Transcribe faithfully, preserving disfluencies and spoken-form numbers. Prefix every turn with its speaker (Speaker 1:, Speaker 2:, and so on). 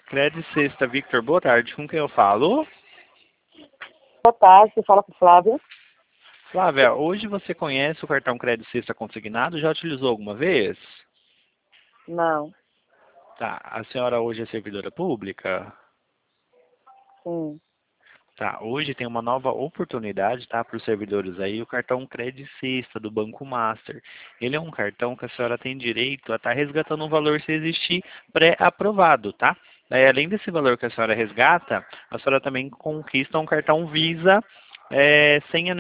Speaker 1: Crédito Sexta, Victor, boa tarde. Com quem eu falo?
Speaker 2: Boa tarde, você fala com Flávia.
Speaker 1: Flávia, hoje você conhece o cartão Crédito Sexta consignado? Já utilizou alguma vez?
Speaker 2: Não,
Speaker 1: Tá. A senhora hoje é servidora pública?
Speaker 2: sim.
Speaker 1: Tá. Hoje tem uma nova oportunidade, tá, para os servidores aí, o cartão Crédito Sexta do Banco Master. Ele é um cartão que a senhora tem direito a estar resgatando um valor se existir pré-aprovado, tá? Daí, além desse valor que a senhora resgata, a senhora também conquista um cartão Visa é, sem anuidade.